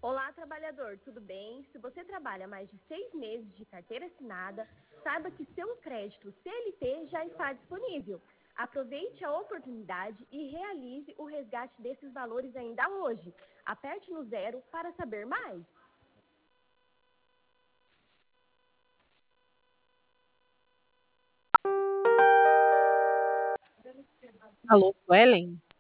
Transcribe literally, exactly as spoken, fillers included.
Olá, trabalhador, tudo bem? Se você trabalha mais de seis meses de carteira assinada, saiba que seu crédito C L T já está disponível. Aproveite a oportunidade e realize o resgate desses valores ainda hoje. Aperte no zero para saber mais. Alô, Suelen?